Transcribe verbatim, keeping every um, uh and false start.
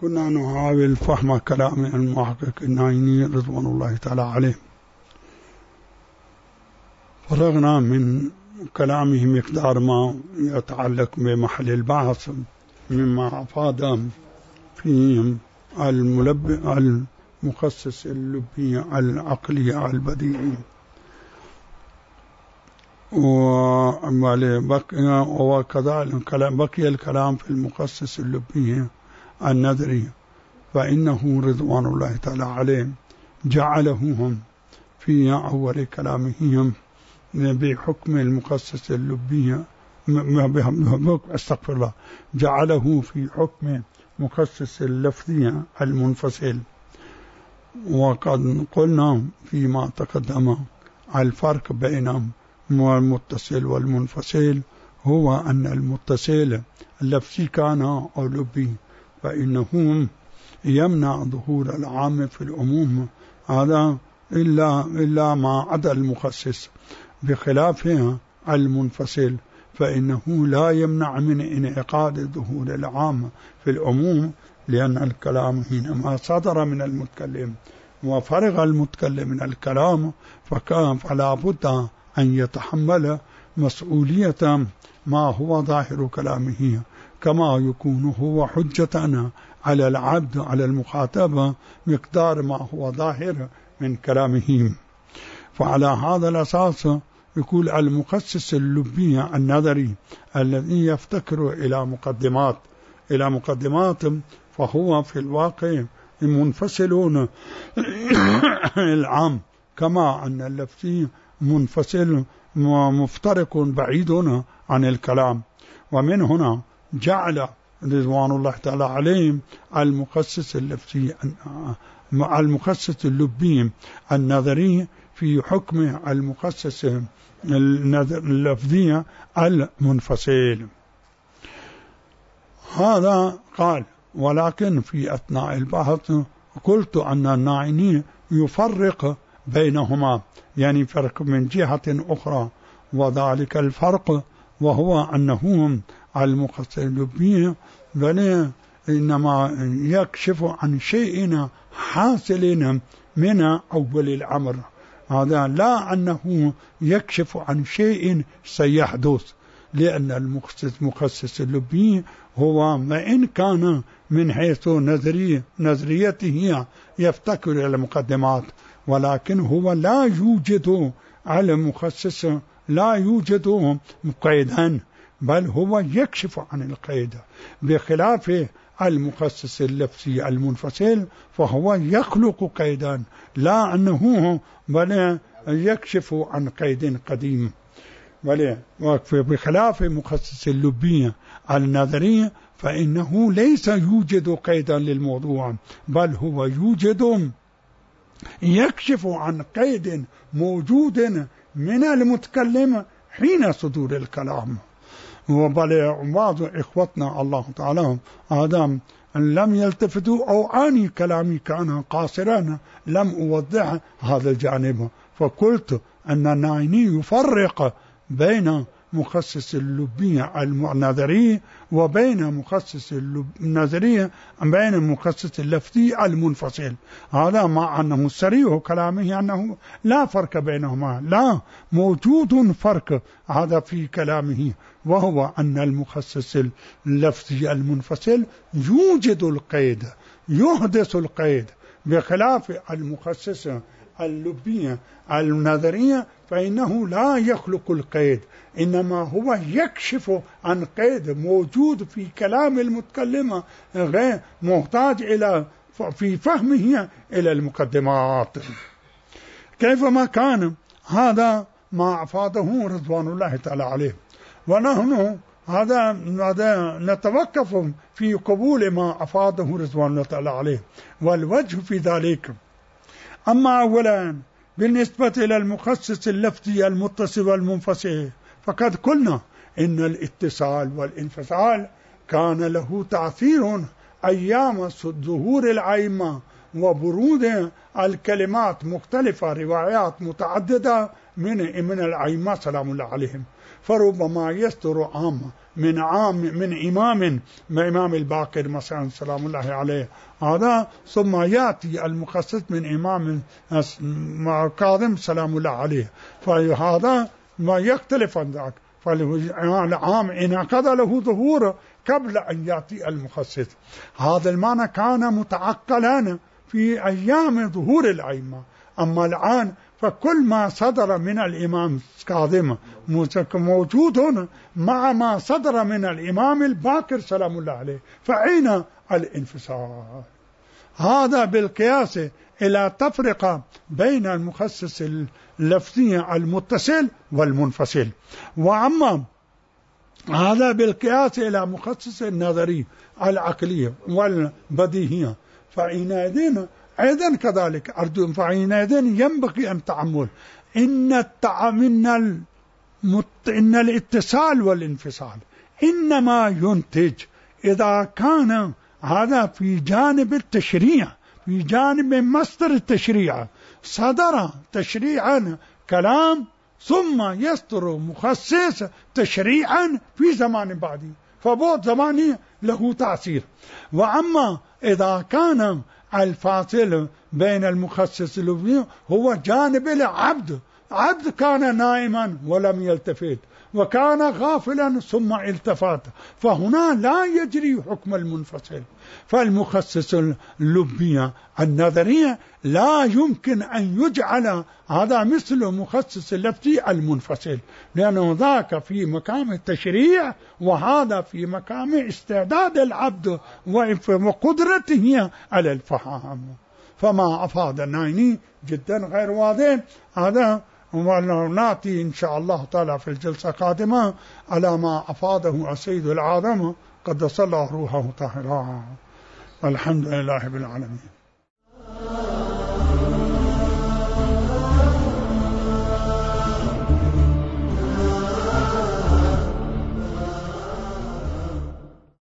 كنا نحاول فهم كلام المحقق النايني رضوان الله تعالى عليه، فرغنا من كلامه مقدار ما يتعلق بمحل البحث مما أفاد في الملب المخصص اللبي العقلي البديعي، وكذلك بقي الكلام في المخصص اللبي النظري، فإنه رضوان الله تعالى عليه جعلهم في أول كلامهم بحكم المخصص اللبي استغفر الله جعله في حكم مخصص اللفظي المنفصل. وقد قلنا فيما تقدم الفرق بين المتصل والمنفصل هو أن المتصل اللفظي كان أو لبي فإنه يمنع ظهور العام في العموم هذا إلا إلا ما عدا المخصص، بخلاف المنفصل فإنه لا يمنع من انعقاد ظهور العام في العموم، لأن الكلام حينما صدر من المتكلم وفرغ المتكلم من الكلام فكان فلا بد أن يتحمل مسؤولية ما هو ظاهر كلامه، كما يكون هو حجة على العبد على المخاطب مقدار ما هو ظاهر من كلامه. فعلى هذا الأساس يقول المخصص اللبي النظري الذي يفتكر إلى مقدمات إلى مقدمات فهو في الواقع منفصلون العام، كما أن اللفظي منفصل مفترق بعيد عن الكلام. ومن هنا جعل رضوان الله تعالى عليهم المخصص اللفظي المخصص اللبي النظري في حكم المخصص اللفظي المنفصل. هذا قال، ولكن في أثناء البحث قلت أن الناعيني يفرق بينهما، يعني فرق من جهة أخرى، وذلك الفرق وهو أنه المخصص اللبي بل إنما يكشف عن شيء حاصل من أول الأمر، هذا لا أنه يكشف عن شيء سيحدث، لأن المخصص اللبي هو ما إن كان من حيث نظرية نظريته يفتكر إلى المقدمات، ولكن هو لا يوجد على المخصص لا يوجد قيدا، بل هو يكشف عن القيد، بخلاف المخصص اللفظي المنفصل فهو يخلق قيدا، لا أنه بل يكشف عن قيد قديم. بخلاف مخصص اللبي النظري فإنه ليس يوجد قيدا للموضوع، بل هو يوجد يكشف عن قيد موجود من المتكلم حين صدور الكلام. وبل بعض إخوتنا الله تعالى آدم لم يلتفتوا أو آني كلامي كان قاصرا لم أوضح هذا الجانب، فقلت أن الناعيني يفرق بين مخصص اللبي النظري وبين مخصص النظري بين مخصص اللفظي المنفصل، هذا مع أنه صريح كلامه أنه لا فرق بينهما، لا موجود فرق هذا في كلامه، وهو أن المخصص اللفظي المنفصل يوجد القيد يحدث القيد، بخلاف المخصص اللبي النظرية فإنه لا يخلق القيد، إنما هو يكشف عن قيد موجود في كلام المتكلم غير محتاج إلى في فهمه إلى المقدمات. كيفما كان هذا ما أفاده رضوان الله تعالى عليه، ونحن هذا هذا نتوقف في قبول ما أفاده رضوان الله تعالى عليه، والوجه في ذلك. أما أولا بالنسبة إلى المخصص اللفظي المتصل والمنفصل فقد قلنا إن الاتصال والانفصال كان له تأثير أيام ظهور الأئمة وبرود الكلمات مختلفة، روايات متعددة من من الأئمة سلام الله عليهم. فربما يستر عام من عام من إمام من إمام الباقر مثلا سلام الله عليه هذا، ثم يأتي المخصص من إمام كاظم سلام الله عليه، فهذا ما يختلف عن ذاك. فالعام انعقد له ظهور قبل أن يأتي المخصص. هذا المعنى كان متعقلا في أيام ظهور الأئمة. أما الآن فكل ما صدر من الإمام كاظم موجود هنا مع ما صدر من الإمام الباقر سلام الله عليه، فأين الانفصال؟ هذا بالقياس إلى تفرقة بين المخصص اللفظي المتصل والمنفصل. وأما هذا بالقياس إلى مخصص النظري العقلية والبديهية، فإنئذ أيضا كذلك أرجو فإنئذ ينبغي أن تعمل إن التعامل المت... إن الاتصال والانفصال إنما ينتج إذا كان هذا في جانب التشريع، في جانب مصدر التشريع صدر تشريعا كلام ثم يصدر مخصص تشريعا في زمان بعده، فبعد زماني له تأثير. وأما إذا كان الفاصل بين المخصص اللفظي هو جانب العبد، عبد كان نائما ولم يلتفت وكان غافلا ثم التفت، فهنا لا يجري حكم المنفصل. فالمخصص اللبي النظري لا يمكن أن يجعل هذا مثل مخصص اللفظي المنفصل، لأنه ذاك في مقام التشريع وهذا في مقام استعداد العبد وقدرته على الفهم. فما أفاد النايني جدا غير واضح هذا، ونأتي إن شاء الله تعالى في الجلسة القادمة على ما أفاده السيد العظم قدس الله روحه طاهرا. الحمد لله بالعالمين.